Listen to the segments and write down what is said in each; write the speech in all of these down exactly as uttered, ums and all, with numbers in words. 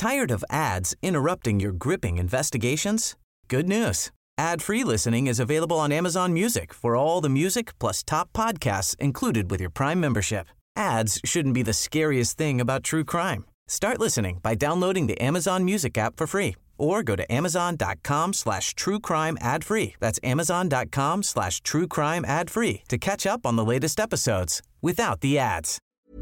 Tired of ads interrupting your gripping investigations? Good news. Ad-free listening is available on Amazon Music for all the music plus top podcasts included with your Prime membership. Ads shouldn't be the scariest thing about true crime. Start listening by downloading the Amazon Music app for free or go to amazon.com slash true crime ad free. That's amazon.com slash true crime ad free to catch up on the latest episodes without the ads.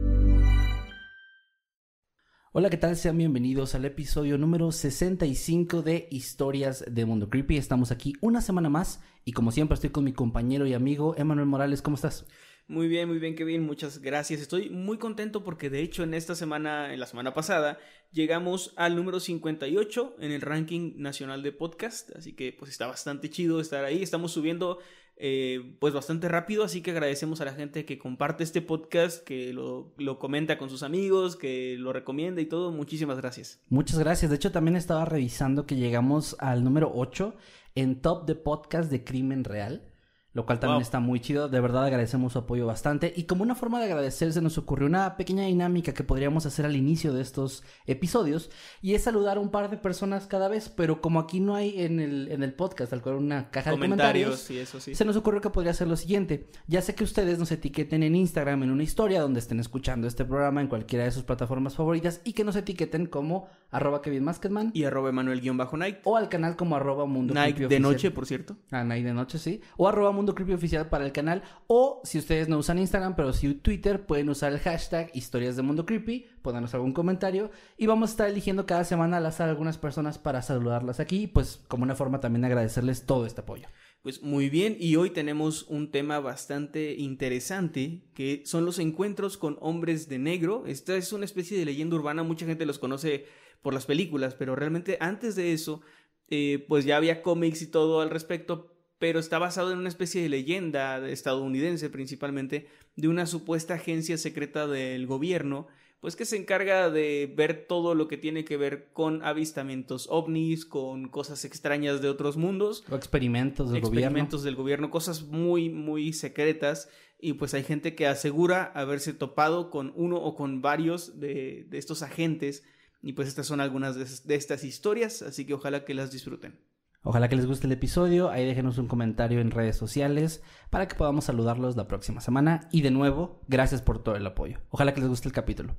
Hola, ¿qué tal? Sean bienvenidos al episodio número sesenta y cinco de Historias de Mundo Creepy. Estamos aquí una semana más y como siempre estoy con mi compañero y amigo Emanuel Morales. ¿Cómo estás? Muy bien, muy bien, Kevin, muchas gracias. Estoy muy contento porque de hecho en esta semana, en la semana pasada, llegamos al número cincuenta y ocho en el ranking nacional de podcast, así que pues está bastante chido estar ahí. Estamos subiendo eh, pues bastante rápido, así que agradecemos a la gente que comparte este podcast, que lo, lo comenta con sus amigos, que lo recomienda y todo. Muchísimas gracias. Muchas gracias. De hecho también estaba revisando que llegamos al número ocho en top de podcast de crimen real, lo cual también wow. está muy chido. De verdad agradecemos su apoyo bastante. Y como una forma de agradecer, se nos ocurrió una pequeña dinámica que podríamos hacer al inicio de estos episodios, y es saludar a un par de personas cada vez. Pero como aquí no hay en el, en el podcast tal cual una caja de comentarios, sí, eso sí. Se nos ocurrió que podría ser lo siguiente. Ya sé que ustedes nos etiqueten en Instagram en una historia donde estén escuchando este programa en cualquiera de sus plataformas favoritas, y que nos etiqueten como arroba Kevin Maskedman y arroba Emanuel-Night, o al canal como arroba Mundo Night Creepy de Oficial. noche, por cierto. Ah, Night de noche, sí. O arroba Mundo Creepy Oficial para el canal. O si ustedes no usan Instagram, pero sí Twitter, pueden usar el hashtag Historias de Mundo Creepy, pónganos algún comentario y vamos a estar eligiendo cada semana al azar algunas personas para saludarlas aquí, pues como una forma también de agradecerles todo este apoyo. Pues muy bien, y hoy tenemos un tema bastante interesante, que son los encuentros con hombres de negro. Esta es una especie de leyenda urbana, mucha gente los conoce por las películas, pero realmente antes de eso, eh, pues ya había cómics y todo al respecto, pero está basado en una especie de leyenda estadounidense principalmente, de una supuesta agencia secreta del gobierno, pues que se encarga de ver todo lo que tiene que ver con avistamientos ovnis, con cosas extrañas de otros mundos. O experimentos del gobierno. Experimentos del gobierno, cosas muy, muy secretas. Y pues hay gente que asegura haberse topado con uno o con varios de, de estos agentes. Y pues estas son algunas de, de estas historias, así que ojalá que las disfruten. Ojalá que les guste el episodio. Ahí déjenos un comentario en redes sociales para que podamos saludarlos la próxima semana. Y de nuevo, gracias por todo el apoyo. Ojalá que les guste el capítulo.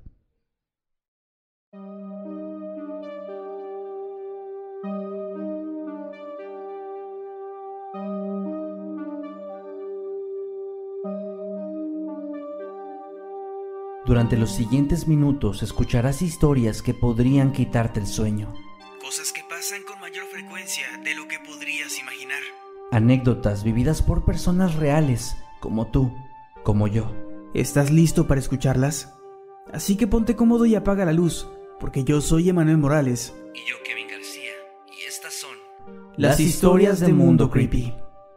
Durante los siguientes minutos escucharás historias que podrían quitarte el sueño. Cosas que pasan con mayor frecuencia de lo que podrías imaginar. Anécdotas vividas por personas reales, como tú, como yo. ¿Estás listo para escucharlas? Así que ponte cómodo y apaga la luz, porque yo soy Emanuel Morales. Y yo Kevin García, y estas son... Las, las historias de Mundo Creepy.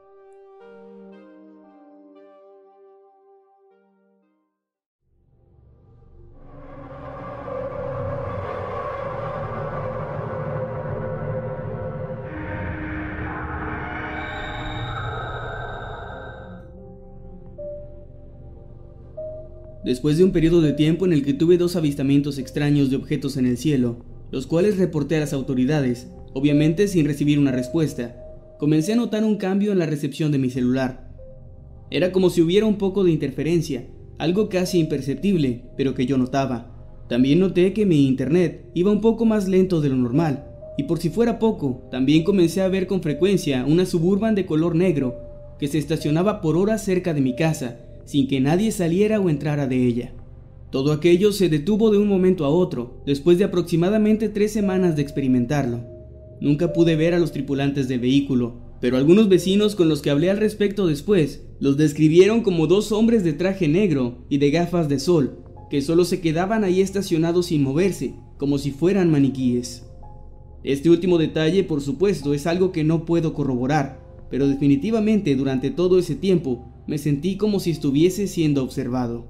Después de un periodo de tiempo en el que tuve dos avistamientos extraños de objetos en el cielo, los cuales reporté a las autoridades, obviamente sin recibir una respuesta, comencé a notar un cambio en la recepción de mi celular. Era como si hubiera un poco de interferencia, algo casi imperceptible, pero que yo notaba. También noté que mi internet iba un poco más lento de lo normal, y por si fuera poco, también comencé a ver con frecuencia una Suburban de color negro, que se estacionaba por horas cerca de mi casa, sin que nadie saliera o entrara de ella. Todo aquello se detuvo de un momento a otro, después de aproximadamente tres semanas de experimentarlo. Nunca pude ver a los tripulantes del vehículo, pero algunos vecinos con los que hablé al respecto después, los describieron como dos hombres de traje negro y de gafas de sol, que solo se quedaban ahí estacionados sin moverse, como si fueran maniquíes. Este último detalle, por supuesto, es algo que no puedo corroborar, pero definitivamente durante todo ese tiempo me sentí como si estuviese siendo observado.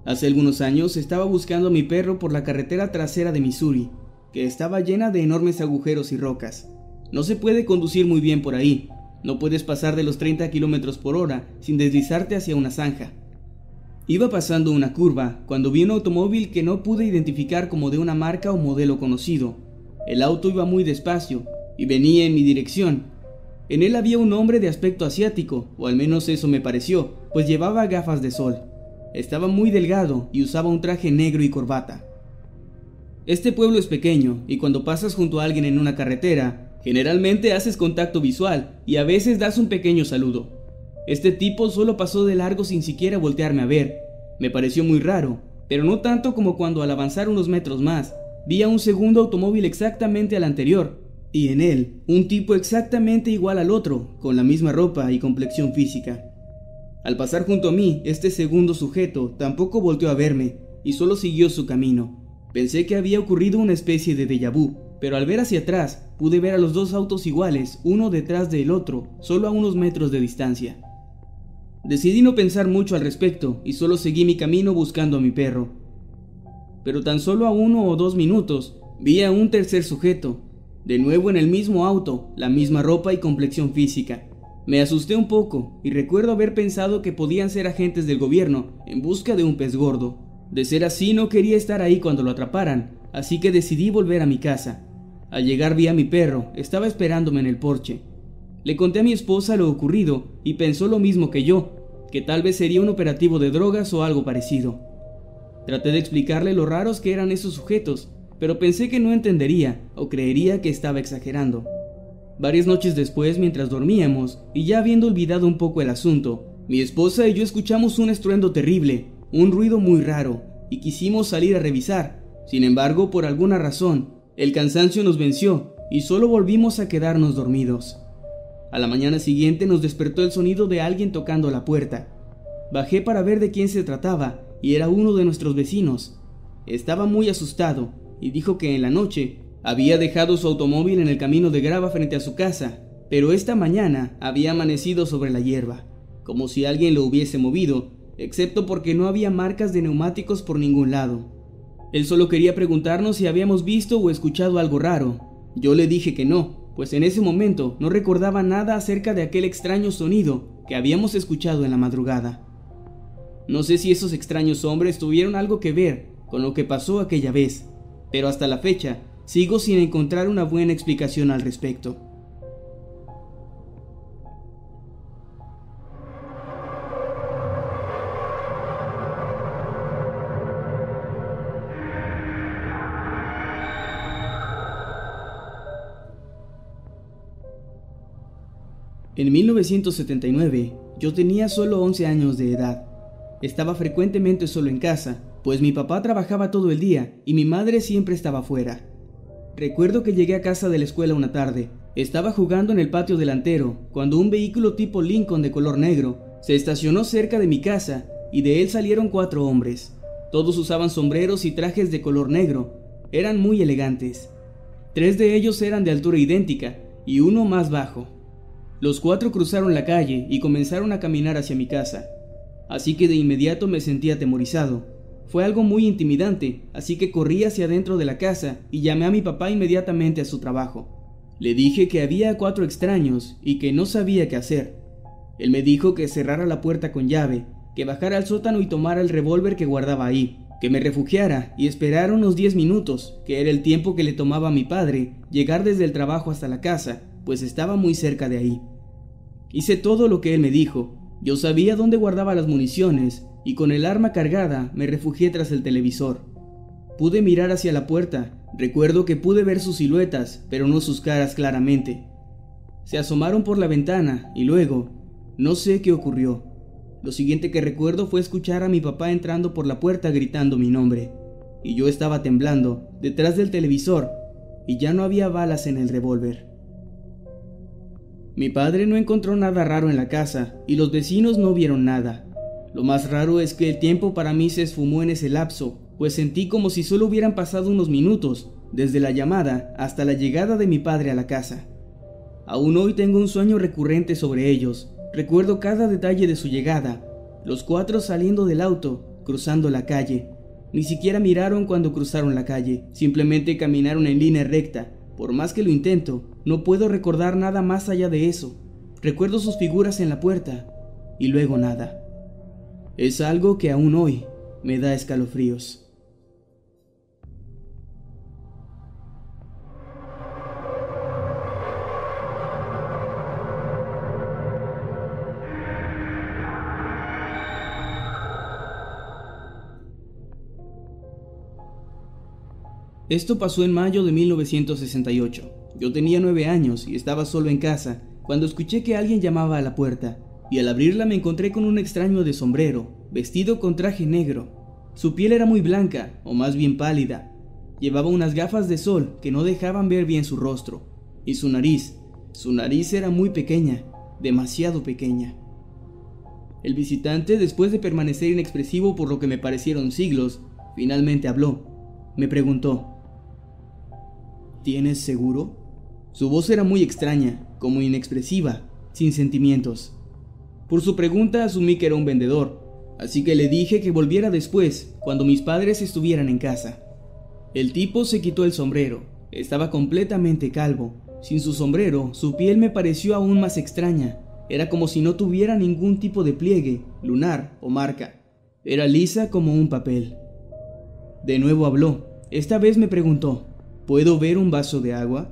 Hace algunos años estaba buscando a mi perro por la carretera trasera de Missouri, que estaba llena de enormes agujeros y rocas. No se puede conducir muy bien por ahí. No puedes pasar de los treinta kilómetros por hora sin deslizarte hacia una zanja. Iba pasando una curva cuando vi un automóvil que no pude identificar como de una marca o modelo conocido. El auto iba muy despacio y venía en mi dirección. En él había un hombre de aspecto asiático, o al menos eso me pareció, pues llevaba gafas de sol. Estaba muy delgado y usaba un traje negro y corbata. Este pueblo es pequeño y cuando pasas junto a alguien en una carretera, generalmente haces contacto visual y a veces das un pequeño saludo. Este tipo solo pasó de largo sin siquiera voltearme a ver. Me pareció muy raro, pero no tanto como cuando al avanzar unos metros más, vi a un segundo automóvil exactamente al anterior, y en él, un tipo exactamente igual al otro, con la misma ropa y complexión física. Al pasar junto a mí, este segundo sujeto tampoco volteó a verme, y solo siguió su camino. Pensé que había ocurrido una especie de déjà vu, pero al ver hacia atrás, pude ver a los dos autos iguales, uno detrás del otro, solo a unos metros de distancia. Decidí no pensar mucho al respecto y solo seguí mi camino buscando a mi perro. Pero tan solo a uno o dos minutos vi a un tercer sujeto, de nuevo en el mismo auto, la misma ropa y complexión física. Me asusté un poco y recuerdo haber pensado que podían ser agentes del gobierno en busca de un pez gordo. De ser así, no quería estar ahí cuando lo atraparan, así que decidí volver a mi casa. Al llegar vi a mi perro, estaba esperándome en el porche. Le conté a mi esposa lo ocurrido y pensó lo mismo que yo, que tal vez sería un operativo de drogas o algo parecido. Traté de explicarle lo raros que eran esos sujetos, pero pensé que no entendería o creería que estaba exagerando. Varias noches después, mientras dormíamos, y ya habiendo olvidado un poco el asunto, mi esposa y yo escuchamos un estruendo terrible, un ruido muy raro, y quisimos salir a revisar. Sin embargo, por alguna razón, el cansancio nos venció y solo volvimos a quedarnos dormidos. A la mañana siguiente nos despertó el sonido de alguien tocando la puerta. Bajé para ver de quién se trataba y era uno de nuestros vecinos. Estaba muy asustado y dijo que en la noche había dejado su automóvil en el camino de grava frente a su casa, pero esta mañana había amanecido sobre la hierba, como si alguien lo hubiese movido, excepto porque no había marcas de neumáticos por ningún lado. Él solo quería preguntarnos si habíamos visto o escuchado algo raro. Yo le dije que no, pues en ese momento no recordaba nada acerca de aquel extraño sonido que habíamos escuchado en la madrugada. No sé si esos extraños hombres tuvieron algo que ver con lo que pasó aquella vez, pero hasta la fecha sigo sin encontrar una buena explicación al respecto. En mil novecientos setenta y nueve, yo tenía solo once años de edad. Estaba frecuentemente solo en casa, pues mi papá trabajaba todo el día y mi madre siempre estaba fuera. Recuerdo que llegué a casa de la escuela una tarde. Estaba jugando en el patio delantero cuando un vehículo tipo Lincoln de color negro se estacionó cerca de mi casa y de él salieron cuatro hombres. Todos usaban sombreros y trajes de color negro. Eran muy elegantes. Tres de ellos eran de altura idéntica y uno más bajo. Los cuatro cruzaron la calle y comenzaron a caminar hacia mi casa, así que de inmediato me sentí atemorizado. Fue algo muy intimidante, así que corrí hacia adentro de la casa y llamé a mi papá inmediatamente a su trabajo. Le dije que había cuatro extraños y que no sabía qué hacer. Él me dijo que cerrara la puerta con llave, que bajara al sótano y tomara el revólver que guardaba ahí, que me refugiara y esperara unos diez minutos, que era el tiempo que le tomaba a mi padre llegar desde el trabajo hasta la casa, pues estaba muy cerca de ahí. Hice todo lo que él me dijo. Yo sabía dónde guardaba las municiones y con el arma cargada me refugié tras el televisor. Pude mirar hacia la puerta. Recuerdo que pude ver sus siluetas, pero no sus caras claramente. Se asomaron por la ventana y luego, no sé qué ocurrió. Lo siguiente que recuerdo fue escuchar a mi papá entrando por la puerta gritando mi nombre. Y yo estaba temblando, detrás del televisor, y ya no había balas en el revólver. Mi padre no encontró nada raro en la casa y los vecinos no vieron nada. Lo más raro es que el tiempo para mí se esfumó en ese lapso, pues sentí como si solo hubieran pasado unos minutos, desde la llamada hasta la llegada de mi padre a la casa. Aún hoy tengo un sueño recurrente sobre ellos. Recuerdo cada detalle de su llegada, los cuatro saliendo del auto, cruzando la calle. Ni siquiera miraron cuando cruzaron la calle, simplemente caminaron en línea recta. Por más que lo intento, no puedo recordar nada más allá de eso. Recuerdo sus figuras en la puerta y luego nada. Es algo que aún hoy me da escalofríos. Esto pasó en mayo de mil novecientos sesenta y ocho. Yo tenía nueve años y estaba solo en casa cuando escuché que alguien llamaba a la puerta, y al abrirla me encontré con un extraño de sombrero, vestido con traje negro. Su piel era muy blanca, o más bien pálida. Llevaba unas gafas de sol que no dejaban ver bien su rostro, y su nariz, su nariz era muy pequeña, demasiado pequeña. El visitante, después de permanecer inexpresivo por lo que me parecieron siglos, finalmente habló. Me preguntó: ¿tienes seguro? Su voz era muy extraña, como inexpresiva, sin sentimientos. Por su pregunta asumí que era un vendedor, así que le dije que volviera después, cuando mis padres estuvieran en casa. El tipo se quitó el sombrero, estaba completamente calvo. Sin su sombrero, su piel me pareció aún más extraña. Era como si no tuviera ningún tipo de pliegue, lunar o marca. Era lisa como un papel. De nuevo habló. Esta vez me preguntó: ¿puedo ver un vaso de agua?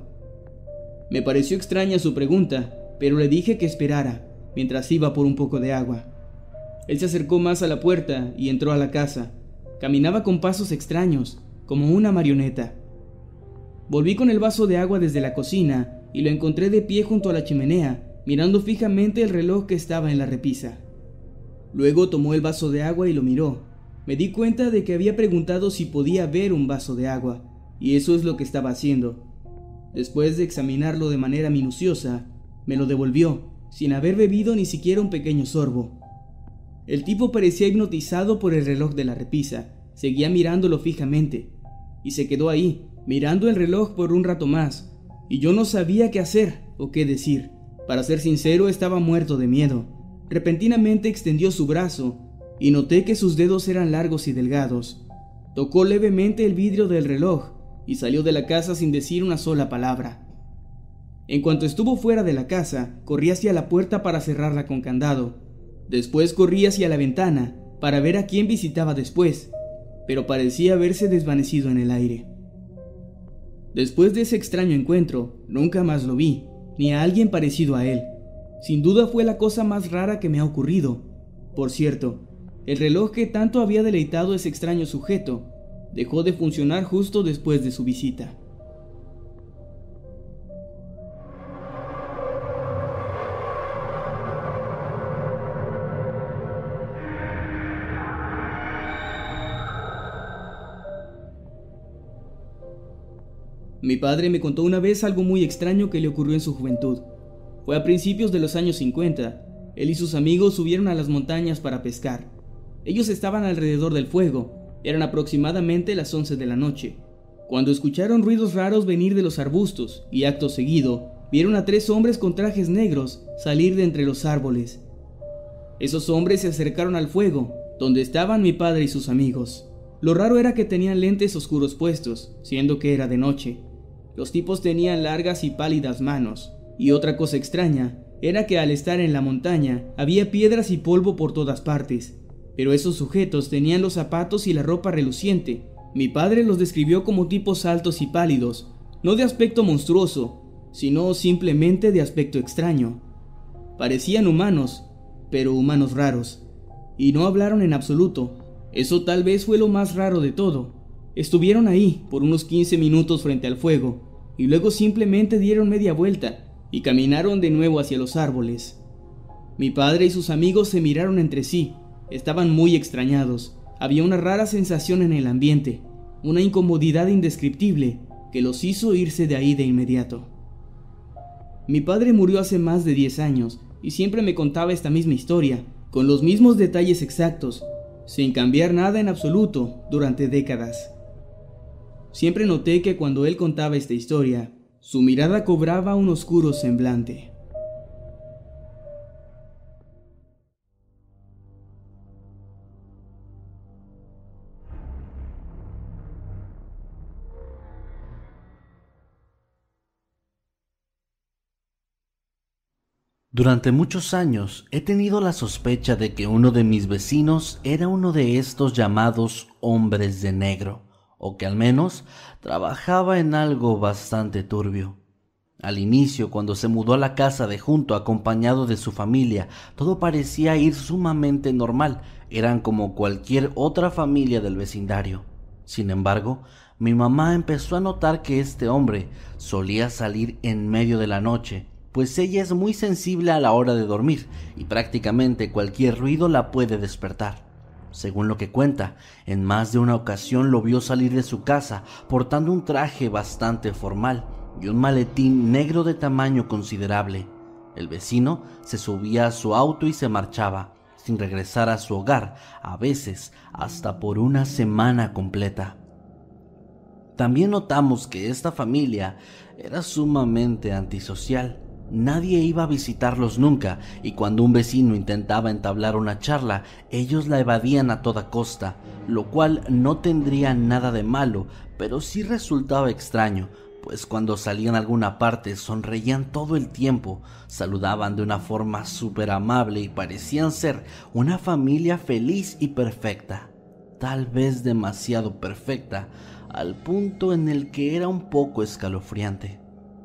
Me pareció extraña su pregunta, pero le dije que esperara, mientras iba por un poco de agua. Él se acercó más a la puerta y entró a la casa. Caminaba con pasos extraños, como una marioneta. Volví con el vaso de agua desde la cocina y lo encontré de pie junto a la chimenea, mirando fijamente el reloj que estaba en la repisa. Luego tomó el vaso de agua y lo miró. Me di cuenta de que había preguntado si podía ver un vaso de agua, y eso es lo que estaba haciendo. Después de examinarlo de manera minuciosa, me lo devolvió, sin haber bebido ni siquiera un pequeño sorbo. El tipo parecía hipnotizado por el reloj de la repisa, seguía mirándolo fijamente, y se quedó ahí, mirando el reloj por un rato más, y yo no sabía qué hacer o qué decir. Para ser sincero, estaba muerto de miedo. Repentinamente extendió su brazo, y noté que sus dedos eran largos y delgados. Tocó levemente el vidrio del reloj, y salió de la casa sin decir una sola palabra. En cuanto estuvo fuera de la casa, corrí hacia la puerta para cerrarla con candado. Después corrí hacia la ventana, para ver a quién visitaba después, pero parecía haberse desvanecido en el aire. Después de ese extraño encuentro, nunca más lo vi, ni a alguien parecido a él. Sin duda fue la cosa más rara que me ha ocurrido. Por cierto, el reloj que tanto había deleitado a ese extraño sujeto dejó de funcionar justo después de su visita. Mi padre me contó una vez algo muy extraño que le ocurrió en su juventud. Fue a principios de los años cincuenta. Él y sus amigos subieron a las montañas para pescar. Ellos estaban alrededor del fuego. Eran aproximadamente las once de la noche, cuando escucharon ruidos raros venir de los arbustos y acto seguido vieron a tres hombres con trajes negros salir de entre los árboles. Esos hombres se acercaron al fuego, donde estaban mi padre y sus amigos. Lo raro era que tenían lentes oscuros puestos, siendo que era de noche. Los tipos tenían largas y pálidas manos, y otra cosa extraña era que al estar en la montaña había piedras y polvo por todas partes. Pero esos sujetos tenían los zapatos y la ropa reluciente. Mi padre los describió como tipos altos y pálidos, no de aspecto monstruoso, sino simplemente de aspecto extraño. Parecían humanos, pero humanos raros, y no hablaron en absoluto. Eso tal vez fue lo más raro de todo. Estuvieron ahí por unos quince minutos frente al fuego, y luego simplemente dieron media vuelta y caminaron de nuevo hacia los árboles. Mi padre y sus amigos se miraron entre sí. Estaban muy extrañados. Había una rara sensación en el ambiente, una incomodidad indescriptible que los hizo irse de ahí de inmediato. Mi padre murió hace más de diez años y siempre me contaba esta misma historia, con los mismos detalles exactos, sin cambiar nada en absoluto durante décadas. Siempre noté que cuando él contaba esta historia, su mirada cobraba un oscuro semblante. Durante muchos años he tenido la sospecha de que uno de mis vecinos era uno de estos llamados hombres de negro, o que al menos trabajaba en algo bastante turbio. Al inicio, cuando se mudó a la casa de junto acompañado de su familia, todo parecía ir sumamente normal, eran como cualquier otra familia del vecindario. Sin embargo, mi mamá empezó a notar que este hombre solía salir en medio de la noche, pues ella es muy sensible a la hora de dormir y prácticamente cualquier ruido la puede despertar. Según lo que cuenta, en más de una ocasión lo vio salir de su casa portando un traje bastante formal y un maletín negro de tamaño considerable. El vecino se subía a su auto y se marchaba, sin regresar a su hogar, a veces hasta por una semana completa. También notamos que esta familia era sumamente antisocial. Nadie iba a visitarlos nunca, y cuando un vecino intentaba entablar una charla, ellos la evadían a toda costa, lo cual no tendría nada de malo, pero sí resultaba extraño, pues cuando salían a alguna parte sonreían todo el tiempo, saludaban de una forma súper amable y parecían ser una familia feliz y perfecta, tal vez demasiado perfecta, al punto en el que era un poco escalofriante.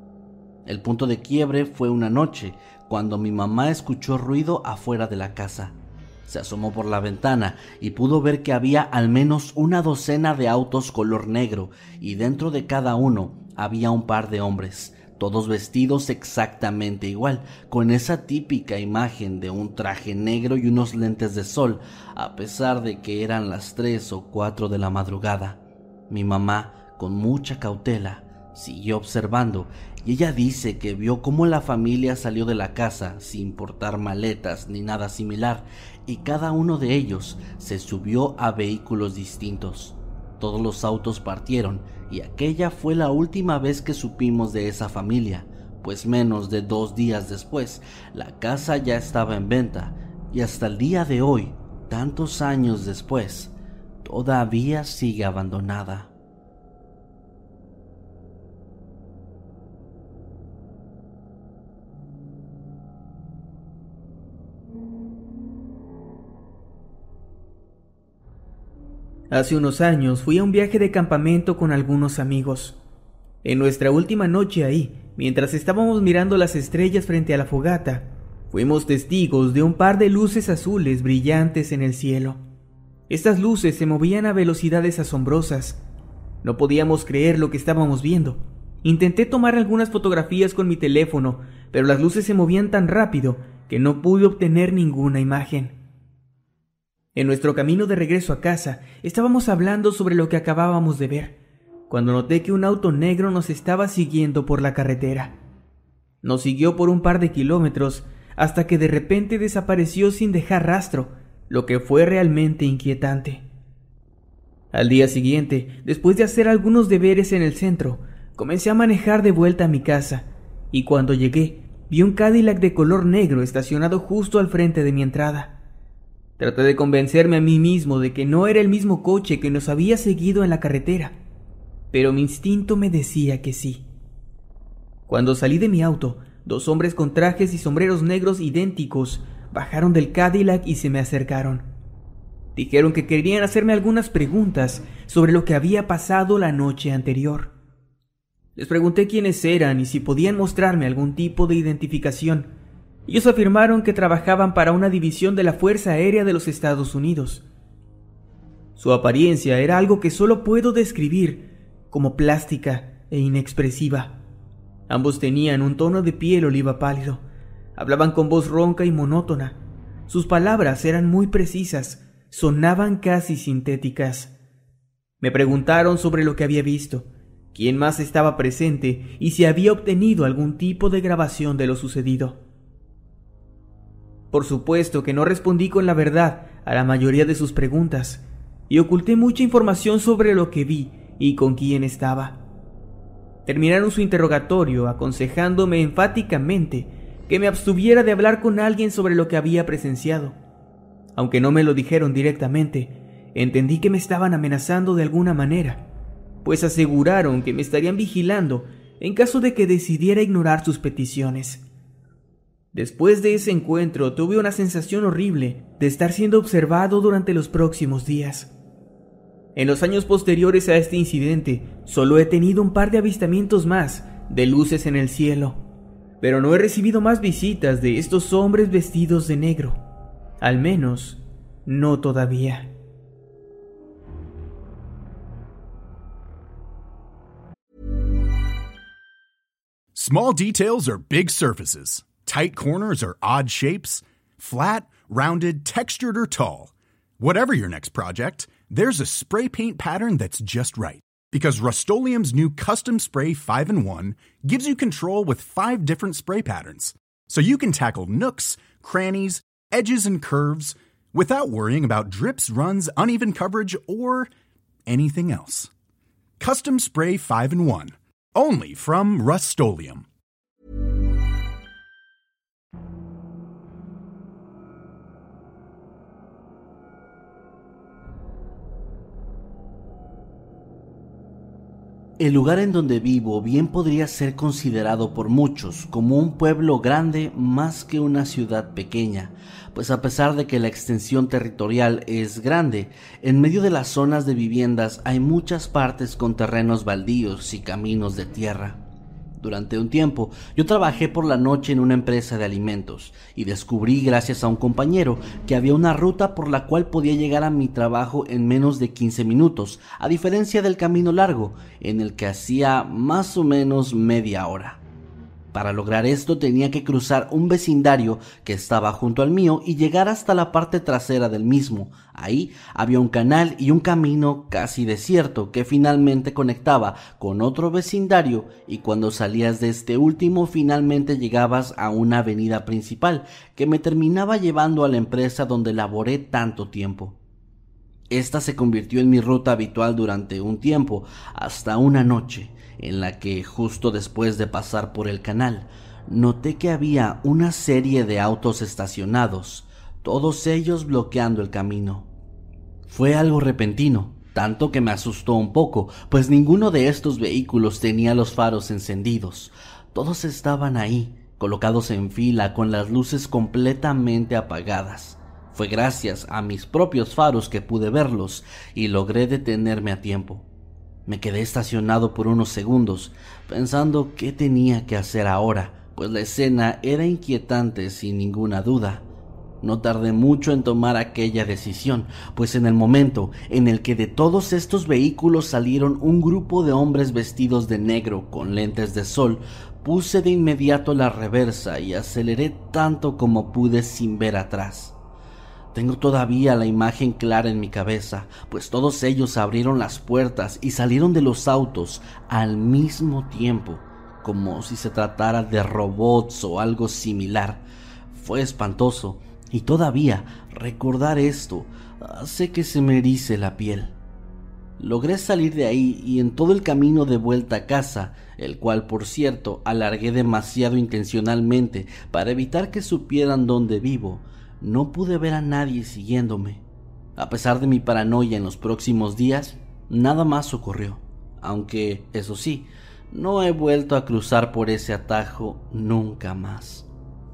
El punto de quiebre fue una noche, cuando mi mamá escuchó ruido afuera de la casa. Se asomó por la ventana y pudo ver que había al menos una docena de autos color negro, y dentro de cada uno había un par de hombres, todos vestidos exactamente igual, con esa típica imagen de un traje negro y unos lentes de sol, a pesar de que eran las tres o cuatro de la madrugada. Mi mamá, con mucha cautela, siguió observando, y ella dice que vio cómo la familia salió de la casa sin portar maletas ni nada similar, y cada uno de ellos se subió a vehículos distintos. Todos los autos partieron, y aquella fue la última vez que supimos de esa familia, pues menos de dos días después, la casa ya estaba en venta, y hasta el día de hoy, tantos años después, todavía sigue abandonada. Hace unos años fui a un viaje de campamento con algunos amigos. En nuestra última noche ahí, mientras estábamos mirando las estrellas frente a la fogata, fuimos testigos de un par de luces azules brillantes en el cielo. Estas luces se movían a velocidades asombrosas. No podíamos creer lo que estábamos viendo. Intenté tomar algunas fotografías con mi teléfono, pero las luces se movían tan rápido que no pude obtener ninguna imagen. En nuestro camino de regreso a casa, estábamos hablando sobre lo que acabábamos de ver, cuando noté que un auto negro nos estaba siguiendo por la carretera. Nos siguió por un par de kilómetros, hasta que de repente desapareció sin dejar rastro, lo que fue realmente inquietante. Al día siguiente, después de hacer algunos deberes en el centro, comencé a manejar de vuelta a mi casa, y cuando llegué, vi un Cadillac de color negro estacionado justo al frente de mi entrada. Traté de convencerme a mí mismo de que no era el mismo coche que nos había seguido en la carretera, pero mi instinto me decía que sí. Cuando salí de mi auto, dos hombres con trajes y sombreros negros idénticos bajaron del Cadillac y se me acercaron. Dijeron que querían hacerme algunas preguntas sobre lo que había pasado la noche anterior. Les pregunté quiénes eran y si podían mostrarme algún tipo de identificación. Ellos afirmaron que trabajaban para una división de la Fuerza Aérea de los Estados Unidos. Su apariencia era algo que solo puedo describir como plástica e inexpresiva. Ambos tenían un tono de piel oliva pálido. Hablaban con voz ronca y monótona. Sus palabras eran muy precisas, sonaban casi sintéticas. Me preguntaron sobre lo que había visto, quién más estaba presente y si había obtenido algún tipo de grabación de lo sucedido. Por supuesto que no respondí con la verdad a la mayoría de sus preguntas, y oculté mucha información sobre lo que vi y con quién estaba. Terminaron su interrogatorio aconsejándome enfáticamente que me abstuviera de hablar con alguien sobre lo que había presenciado. Aunque no me lo dijeron directamente, entendí que me estaban amenazando de alguna manera, pues aseguraron que me estarían vigilando en caso de que decidiera ignorar sus peticiones. Después de ese encuentro tuve una sensación horrible de estar siendo observado durante los próximos días. En los años posteriores a este incidente, solo he tenido un par de avistamientos más de luces en el cielo, pero no he recibido más visitas de estos hombres vestidos de negro. Al menos, no todavía. Small details are big surfaces. Tight corners are odd shapes. Flat, rounded, textured, or tall. Whatever your next project, there's a spray paint pattern that's just right. Because Rust-Oleum's new Custom Spray five in one gives you control with five different spray patterns. So you can tackle nooks, crannies, edges, and curves without worrying about drips, runs, uneven coverage, or anything else. Custom Spray five in one. Only from Rust-Oleum. El lugar en donde vivo bien podría ser considerado por muchos como un pueblo grande más que una ciudad pequeña, pues a pesar de que la extensión territorial es grande, en medio de las zonas de viviendas hay muchas partes con terrenos baldíos y caminos de tierra. Durante un tiempo, yo trabajé por la noche en una empresa de alimentos y descubrí, gracias a un compañero, que había una ruta por la cual podía llegar a mi trabajo en menos de quince minutos, a diferencia del camino largo, en el que hacía más o menos media hora. Para lograr esto tenía que cruzar un vecindario que estaba junto al mío y llegar hasta la parte trasera del mismo. Ahí había un canal y un camino casi desierto que finalmente conectaba con otro vecindario, y cuando salías de este último finalmente llegabas a una avenida principal que me terminaba llevando a la empresa donde laboré tanto tiempo. Esta se convirtió en mi ruta habitual durante un tiempo, hasta una noche en la que, justo después de pasar por el canal, noté que había una serie de autos estacionados, todos ellos bloqueando el camino. Fue algo repentino, tanto que me asustó un poco, pues ninguno de estos vehículos tenía los faros encendidos. Todos estaban ahí, colocados en fila con las luces completamente apagadas. Fue gracias a mis propios faros que pude verlos y logré detenerme a tiempo. Me quedé estacionado por unos segundos, pensando qué tenía que hacer ahora, pues la escena era inquietante sin ninguna duda. No tardé mucho en tomar aquella decisión, pues en el momento en el que de todos estos vehículos salieron un grupo de hombres vestidos de negro con lentes de sol, puse de inmediato la reversa y aceleré tanto como pude sin ver atrás. Tengo todavía la imagen clara en mi cabeza, pues todos ellos abrieron las puertas y salieron de los autos al mismo tiempo, como si se tratara de robots o algo similar. Fue espantoso, y todavía recordar esto hace que se me erice la piel. Logré salir de ahí y en todo el camino de vuelta a casa, el cual por cierto alargué demasiado intencionalmente para evitar que supieran dónde vivo, no pude ver a nadie siguiéndome. A pesar de mi paranoia en los próximos días, nada más ocurrió. Aunque, eso sí, no he vuelto a cruzar por ese atajo nunca más.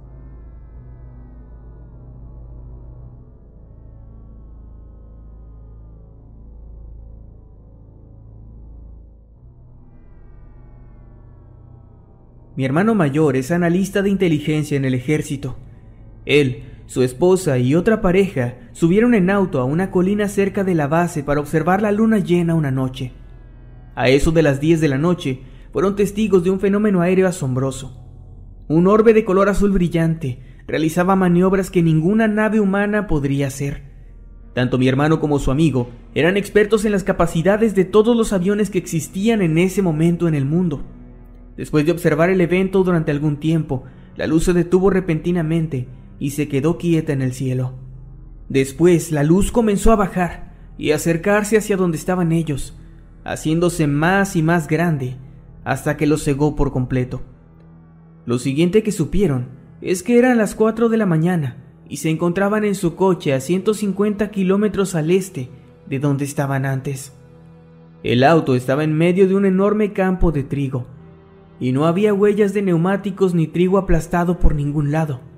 Mi hermano mayor es analista de inteligencia en el ejército. Él, su esposa y otra pareja subieron en auto a una colina cerca de la base para observar la luna llena una noche. A eso de las diez de la noche, fueron testigos de un fenómeno aéreo asombroso. Un orbe de color azul brillante realizaba maniobras que ninguna nave humana podría hacer. Tanto mi hermano como su amigo eran expertos en las capacidades de todos los aviones que existían en ese momento en el mundo. Después de observar el evento durante algún tiempo, la luz se detuvo repentinamente y se quedó quieta en el cielo. Después la luz comenzó a bajar y acercarse hacia donde estaban ellos, haciéndose más y más grande hasta que los cegó por completo. Lo siguiente que supieron es que eran las cuatro de la mañana y se encontraban en su coche a ciento cincuenta kilómetros al este de donde estaban antes. El auto estaba en medio de un enorme campo de trigo y no había huellas de neumáticos ni trigo aplastado por ningún lado.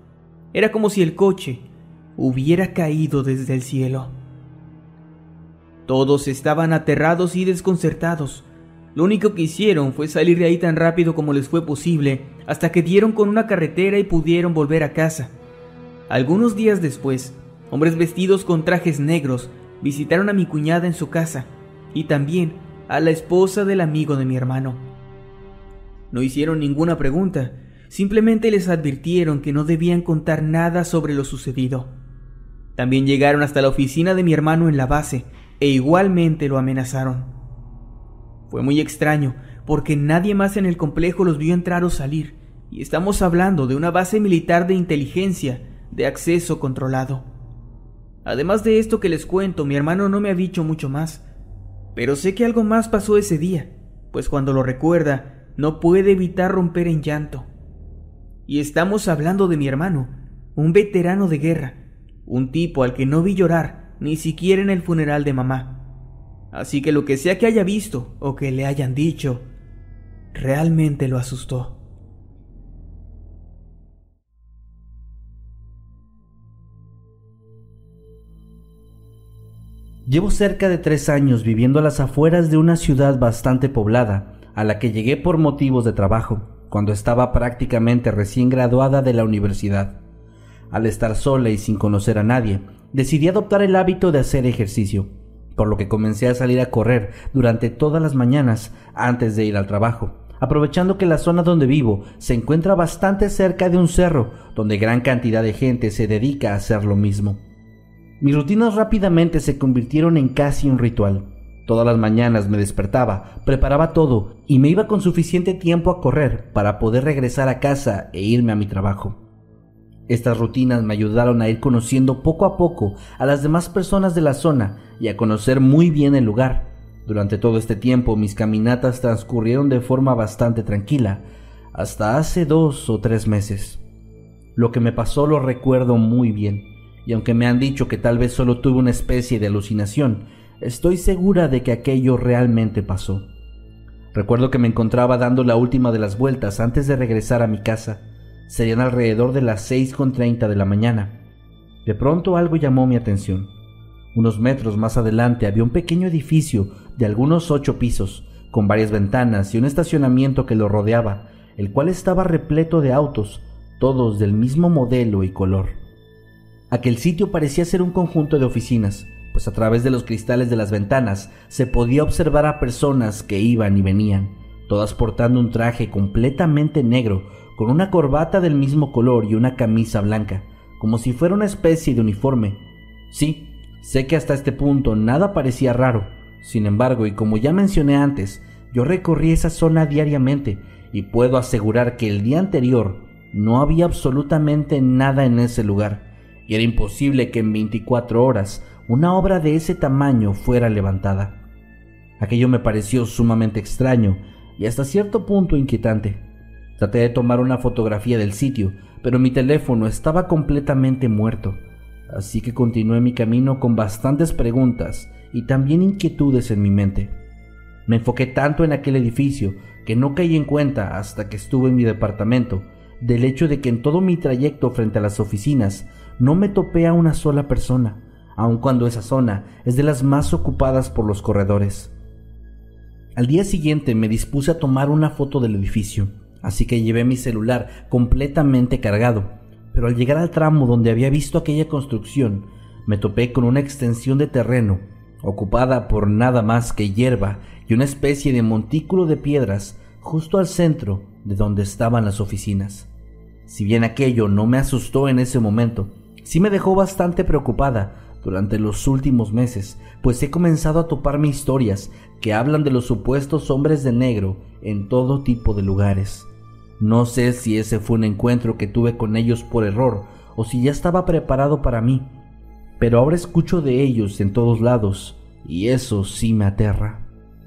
Era como si el coche hubiera caído desde el cielo. Todos estaban aterrados y desconcertados. Lo único que hicieron fue salir de ahí tan rápido como les fue posible, hasta que dieron con una carretera y pudieron volver a casa. Algunos días después, hombres vestidos con trajes negros visitaron a mi cuñada en su casa, y también a la esposa del amigo de mi hermano. No hicieron ninguna pregunta, simplemente les advirtieron que no debían contar nada sobre lo sucedido. También llegaron hasta la oficina de mi hermano en la base, e igualmente lo amenazaron. Fue muy extraño, porque nadie más en el complejo los vio entrar o salir, y estamos hablando de una base militar de inteligencia, de acceso controlado. Además de esto que les cuento, mi hermano no me ha dicho mucho más, pero sé que algo más pasó ese día, pues cuando lo recuerda, no puede evitar romper en llanto. Y estamos hablando de mi hermano, un veterano de guerra, un tipo al que no vi llorar, ni siquiera en el funeral de mamá. Así que lo que sea que haya visto o que le hayan dicho, realmente lo asustó. Llevo cerca de tres años viviendo a las afueras de una ciudad bastante poblada, a la que llegué por motivos de trabajo, cuando estaba prácticamente recién graduada de la universidad. Al estar sola y sin conocer a nadie, decidí adoptar el hábito de hacer ejercicio, por lo que comencé a salir a correr durante todas las mañanas antes de ir al trabajo, aprovechando que la zona donde vivo se encuentra bastante cerca de un cerro, donde gran cantidad de gente se dedica a hacer lo mismo. Mis rutinas rápidamente se convirtieron en casi un ritual. Todas las mañanas me despertaba, preparaba todo y me iba con suficiente tiempo a correr para poder regresar a casa e irme a mi trabajo. Estas rutinas me ayudaron a ir conociendo poco a poco a las demás personas de la zona y a conocer muy bien el lugar. Durante todo este tiempo mis caminatas transcurrieron de forma bastante tranquila, hasta hace dos o tres meses. Lo que me pasó lo recuerdo muy bien. Y aunque me han dicho que tal vez solo tuve una especie de alucinación, estoy segura de que aquello realmente pasó. Recuerdo que me encontraba dando la última de las vueltas antes de regresar a mi casa. Serían alrededor de las seis con treinta de la mañana. De pronto algo llamó mi atención. Unos metros más adelante había un pequeño edificio de algunos ocho pisos, con varias ventanas y un estacionamiento que lo rodeaba, el cual estaba repleto de autos, todos del mismo modelo y color. Aquel sitio parecía ser un conjunto de oficinas, pues a través de los cristales de las ventanas se podía observar a personas que iban y venían, todas portando un traje completamente negro, con una corbata del mismo color y una camisa blanca, como si fuera una especie de uniforme. Sí, sé que hasta este punto nada parecía raro. Sin embargo, y como ya mencioné antes, yo recorrí esa zona diariamente y puedo asegurar que el día anterior no había absolutamente nada en ese lugar. Y era imposible que en veinticuatro horas una obra de ese tamaño fuera levantada. Aquello me pareció sumamente extraño y hasta cierto punto inquietante. Traté de tomar una fotografía del sitio, pero mi teléfono estaba completamente muerto, así que continué mi camino con bastantes preguntas y también inquietudes en mi mente. Me enfoqué tanto en aquel edificio que no caí en cuenta hasta que estuve en mi departamento del hecho de que en todo mi trayecto frente a las oficinas no me topé a una sola persona, aun cuando esa zona es de las más ocupadas por los corredores. Al día siguiente me dispuse a tomar una foto del edificio, así que llevé mi celular completamente cargado, pero al llegar al tramo donde había visto aquella construcción, me topé con una extensión de terreno, ocupada por nada más que hierba y una especie de montículo de piedras justo al centro de donde estaban las oficinas. Si bien aquello no me asustó en ese momento, sí me dejó bastante preocupada durante los últimos meses, pues he comenzado a toparme historias que hablan de los supuestos hombres de negro en todo tipo de lugares. No sé si ese fue un encuentro que tuve con ellos por error o si ya estaba preparado para mí, pero ahora escucho de ellos en todos lados y eso sí me aterra.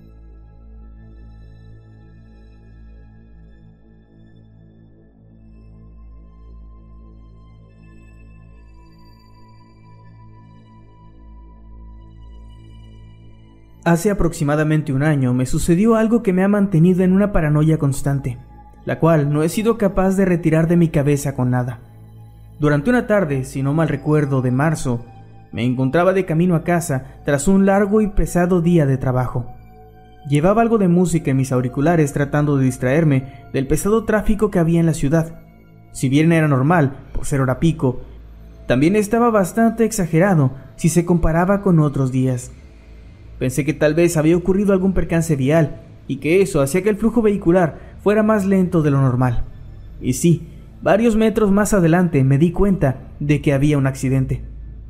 Hace aproximadamente un año me sucedió algo que me ha mantenido en una paranoia constante, la cual no he sido capaz de retirar de mi cabeza con nada. Durante una tarde, si no mal recuerdo, de marzo, me encontraba de camino a casa tras un largo y pesado día de trabajo. Llevaba algo de música en mis auriculares tratando de distraerme del pesado tráfico que había en la ciudad. Si bien era normal, por ser hora pico, también estaba bastante exagerado si se comparaba con otros días. Pensé que tal vez había ocurrido algún percance vial y que eso hacía que el flujo vehicular fuera más lento de lo normal. Y sí, varios metros más adelante me di cuenta de que había un accidente.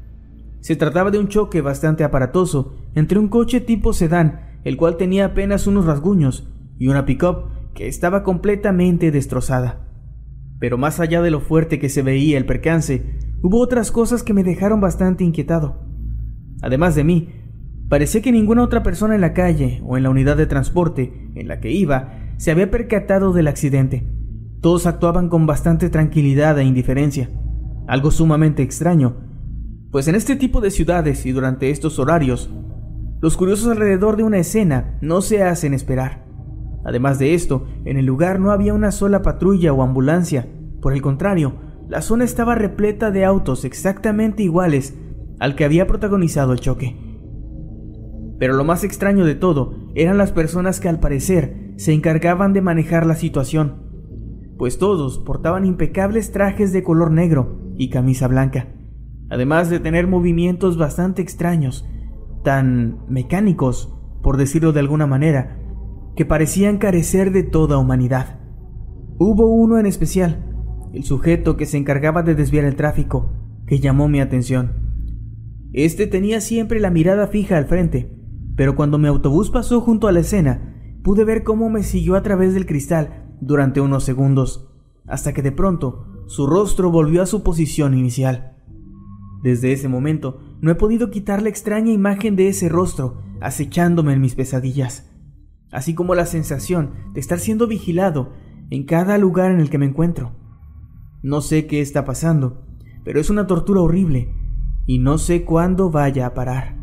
Se trataba de un choque bastante aparatoso entre un coche tipo sedán, el cual tenía apenas unos rasguños, y una pick-up que estaba completamente destrozada. Pero más allá de lo fuerte que se veía el percance, hubo otras cosas que me dejaron bastante inquietado. Además de mí, parecía que ninguna otra persona en la calle o en la unidad de transporte en la que iba se había percatado del accidente. Todos actuaban con bastante tranquilidad e indiferencia, algo sumamente extraño, pues en este tipo de ciudades y durante estos horarios, los curiosos alrededor de una escena no se hacen esperar. Además de esto, en el lugar no había una sola patrulla o ambulancia. Por el contrario, la zona estaba repleta de autos exactamente iguales al que había protagonizado el choque. Pero lo más extraño de todo eran las personas que al parecer se encargaban de manejar la situación, pues todos portaban impecables trajes de color negro y camisa blanca, además de tener movimientos bastante extraños, tan mecánicos, por decirlo de alguna manera, que parecían carecer de toda humanidad. Hubo uno en especial, el sujeto que se encargaba de desviar el tráfico, que llamó mi atención. Este tenía siempre la mirada fija al frente, pero cuando mi autobús pasó junto a la escena, pude ver cómo me siguió a través del cristal durante unos segundos, hasta que de pronto su rostro volvió a su posición inicial. Desde ese momento no he podido quitar la extraña imagen de ese rostro acechándome en mis pesadillas, así como la sensación de estar siendo vigilado en cada lugar en el que me encuentro. No sé qué está pasando, pero es una tortura horrible y no sé cuándo vaya a parar.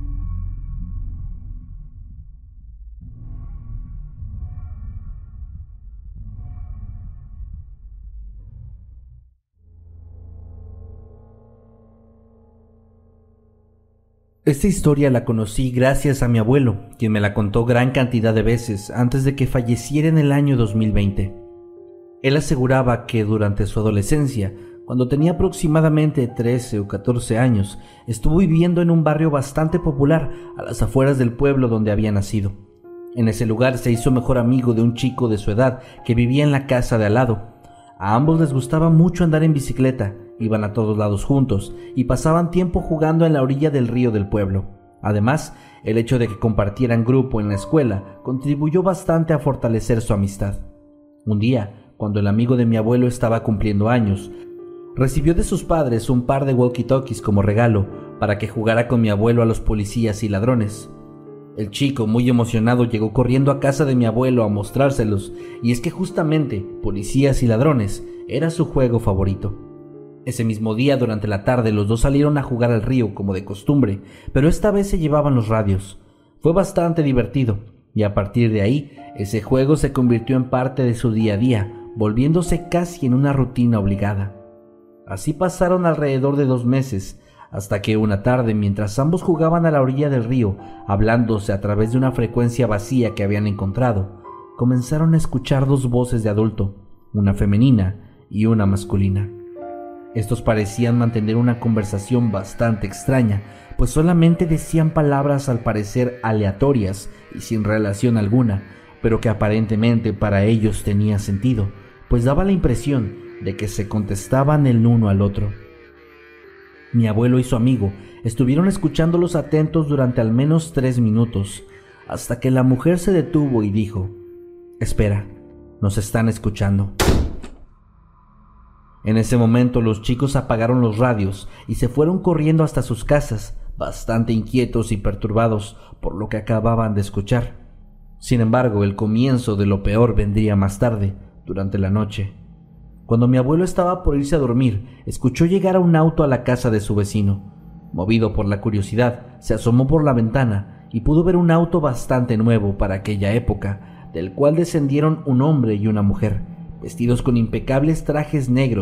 Esta historia la conocí gracias a mi abuelo, quien me la contó gran cantidad de veces antes de que falleciera en el año dos mil veinte. Él aseguraba que durante su adolescencia, cuando tenía aproximadamente trece o catorce años, estuvo viviendo en un barrio bastante popular a las afueras del pueblo donde había nacido. En ese lugar se hizo mejor amigo de un chico de su edad que vivía en la casa de al lado. A ambos les gustaba mucho andar en bicicleta, iban a todos lados juntos y pasaban tiempo jugando en la orilla del río del pueblo. Además, el hecho de que compartieran grupo en la escuela contribuyó bastante a fortalecer su amistad. Un día, cuando el amigo de mi abuelo estaba cumpliendo años, recibió de sus padres un par de walkie-talkies como regalo para que jugara con mi abuelo a los policías y ladrones. El chico, muy emocionado, llegó corriendo a casa de mi abuelo a mostrárselos, y es que justamente Policías y Ladrones era su juego favorito. Ese mismo día, durante la tarde, los dos salieron a jugar al río como de costumbre, pero esta vez se llevaban los radios. Fue bastante divertido, y a partir de ahí, ese juego se convirtió en parte de su día a día, volviéndose casi en una rutina obligada. Así pasaron alrededor de dos meses, hasta que una tarde, mientras ambos jugaban a la orilla del río, hablándose a través de una frecuencia vacía que habían encontrado, comenzaron a escuchar dos voces de adulto, una femenina y una masculina. Estos parecían mantener una conversación bastante extraña, pues solamente decían palabras al parecer aleatorias y sin relación alguna, pero que aparentemente para ellos tenía sentido, pues daba la impresión de que se contestaban el uno al otro. Mi abuelo y su amigo estuvieron escuchándolos atentos durante al menos tres minutos, hasta que la mujer se detuvo y dijo: «Espera, nos están escuchando». En ese momento los chicos apagaron los radios y se fueron corriendo hasta sus casas, bastante inquietos y perturbados por lo que acababan de escuchar. Sin embargo, el comienzo de lo peor vendría más tarde, durante la noche. Cuando mi abuelo estaba por irse a dormir, escuchó llegar a un auto a la casa de su vecino. Movido por la curiosidad, se asomó por la ventana y pudo ver un auto bastante nuevo para aquella época, del cual descendieron un hombre y una mujer, vestidos con impecables trajes negros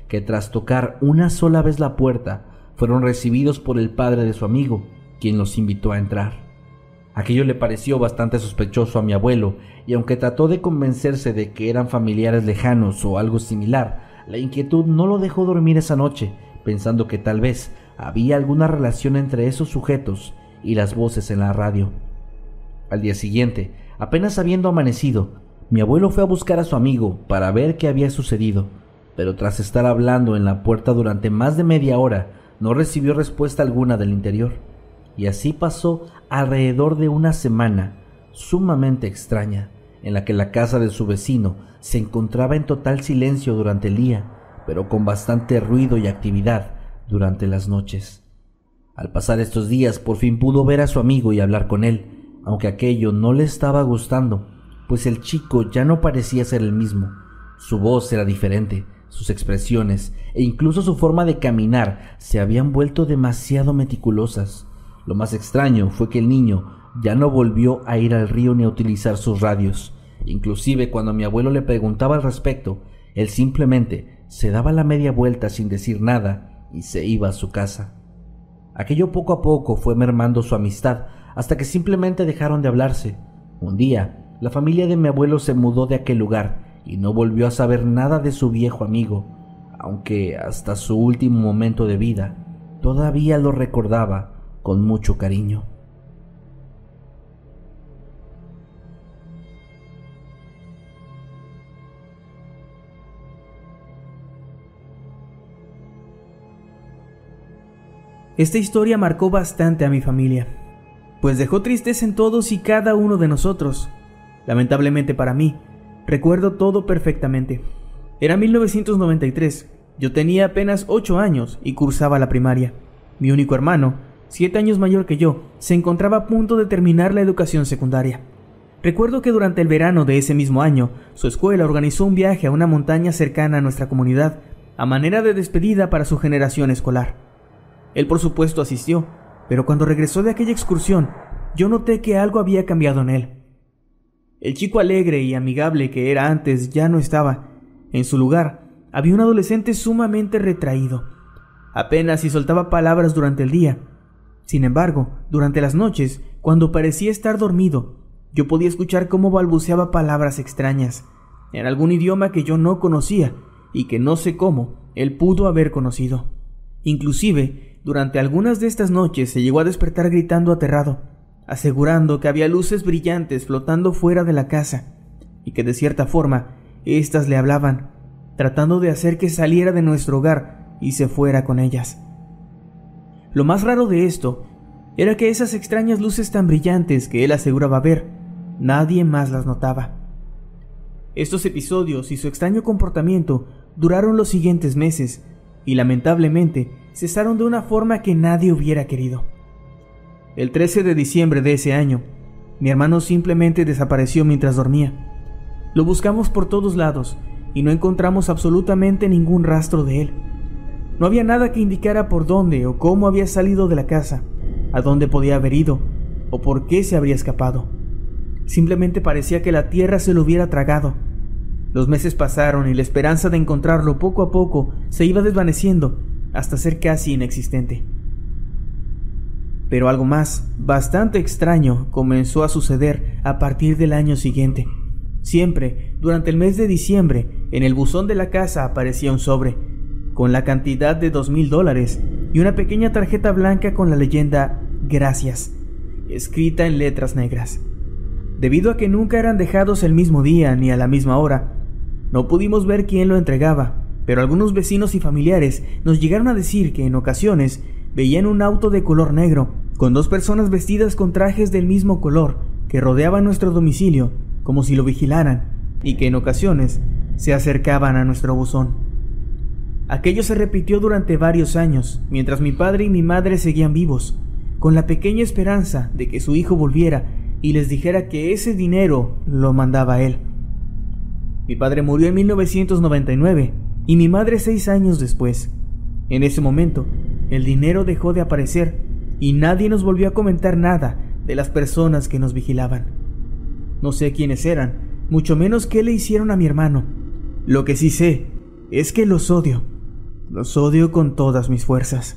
que tras tocar una sola vez la puerta, fueron recibidos por el padre de su amigo, quien los invitó a entrar. Aquello le pareció bastante sospechoso a mi abuelo, y aunque trató de convencerse de que eran familiares lejanos o algo similar, la inquietud no lo dejó dormir esa noche, pensando que tal vez había alguna relación entre esos sujetos y las voces en la radio. Al día siguiente, apenas habiendo amanecido, mi abuelo fue a buscar a su amigo para ver qué había sucedido, pero tras estar hablando en la puerta durante más de media hora, no recibió respuesta alguna del interior. Y así pasó alrededor de una semana sumamente extraña, en la que la casa de su vecino se encontraba en total silencio durante el día, pero con bastante ruido y actividad durante las noches. Al pasar estos días, por fin pudo ver a su amigo y hablar con él, aunque aquello no le estaba gustando, pues el chico ya no parecía ser el mismo. Su voz era diferente, sus expresiones e incluso su forma de caminar se habían vuelto demasiado meticulosas. Lo más extraño fue que el niño ya no volvió a ir al río ni a utilizar sus radios. Inclusive cuando mi abuelo le preguntaba al respecto, él simplemente se daba la media vuelta sin decir nada y se iba a su casa. Aquello poco a poco fue mermando su amistad hasta que simplemente dejaron de hablarse. Un día, la familia de mi abuelo se mudó de aquel lugar y no volvió a saber nada de su viejo amigo, aunque hasta su último momento de vida todavía lo recordaba con mucho cariño. Esta historia marcó bastante a mi familia, pues dejó tristeza en todos y cada uno de nosotros. Lamentablemente para mí, recuerdo todo perfectamente. Era mil novecientos noventa y tres, yo tenía apenas ocho años y cursaba la primaria. Mi único hermano, siete años mayor que yo, se encontraba a punto de terminar la educación secundaria. Recuerdo que durante el verano de ese mismo año, su escuela organizó un viaje a una montaña cercana a nuestra comunidad, a manera de despedida para su generación escolar. Él por supuesto asistió, pero cuando regresó de aquella excursión, yo noté que algo había cambiado en él. El chico alegre y amigable que era antes ya no estaba. En su lugar, había un adolescente sumamente retraído. Apenas si soltaba palabras durante el día. Sin embargo, durante las noches, cuando parecía estar dormido, yo podía escuchar cómo balbuceaba palabras extrañas, en algún idioma que yo no conocía y que no sé cómo él pudo haber conocido. Inclusive, durante algunas de estas noches se llegó a despertar gritando aterrado, asegurando que había luces brillantes flotando fuera de la casa y que de cierta forma éstas le hablaban, tratando de hacer que saliera de nuestro hogar y se fuera con ellas. Lo más raro de esto era que esas extrañas luces tan brillantes que él aseguraba ver, nadie más las notaba. Estos episodios y su extraño comportamiento duraron los siguientes meses y lamentablemente cesaron de una forma que nadie hubiera querido. El trece de diciembre de ese año, mi hermano simplemente desapareció mientras dormía. Lo buscamos por todos lados y no encontramos absolutamente ningún rastro de él. No había nada que indicara por dónde o cómo había salido de la casa, a dónde podía haber ido o por qué se habría escapado. Simplemente parecía que la tierra se lo hubiera tragado. Los meses pasaron y la esperanza de encontrarlo poco a poco se iba desvaneciendo hasta ser casi inexistente. Pero algo más, bastante extraño, comenzó a suceder a partir del año siguiente. Siempre, durante el mes de diciembre, en el buzón de la casa aparecía un sobre, con la cantidad de dos mil dólares y una pequeña tarjeta blanca con la leyenda «Gracias», escrita en letras negras. Debido a que nunca eran dejados el mismo día ni a la misma hora, no pudimos ver quién lo entregaba, pero algunos vecinos y familiares nos llegaron a decir que en ocasiones veían un auto de color negro, con dos personas vestidas con trajes del mismo color, que rodeaban nuestro domicilio, como si lo vigilaran, y que en ocasiones se acercaban a nuestro buzón. Aquello se repitió durante varios años, mientras mi padre y mi madre seguían vivos, con la pequeña esperanza de que su hijo volviera y les dijera que ese dinero lo mandaba él. Mi padre murió en mil novecientos noventa y nueve y mi madre seis años después. En ese momento, el dinero dejó de aparecer y nadie nos volvió a comentar nada de las personas que nos vigilaban. No sé quiénes eran, mucho menos qué le hicieron a mi hermano. Lo que sí sé es que los odio Los odio con todas mis fuerzas.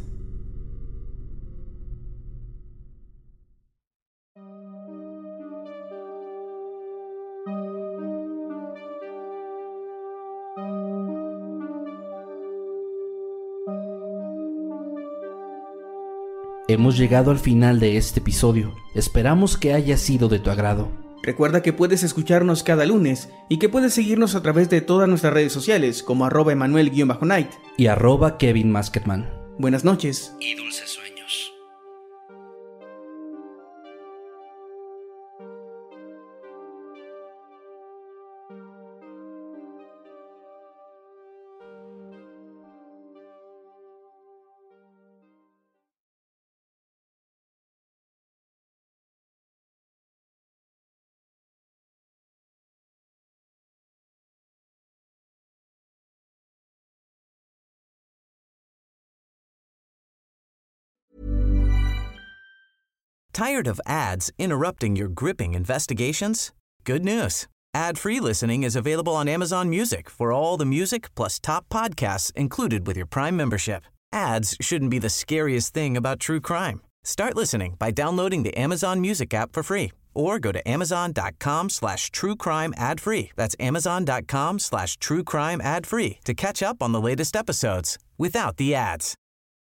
Hemos llegado al final de este episodio. Esperamos que haya sido de tu agrado. Recuerda que puedes escucharnos cada lunes y que puedes seguirnos a través de todas nuestras redes sociales como arroba emanuel-night y arroba Kevin Masketman. Buenas noches y dulces sueños. Tired of ads interrupting your gripping investigations? Good news. Ad-free listening is available on Amazon Music for all the music plus top podcasts included with your Prime membership. Ads shouldn't be the scariest thing about true crime. Start listening by downloading the Amazon Music app for free or go to amazon.com slash true crime ad free. That's amazon.com slash true crime ad free to catch up on the latest episodes without the ads.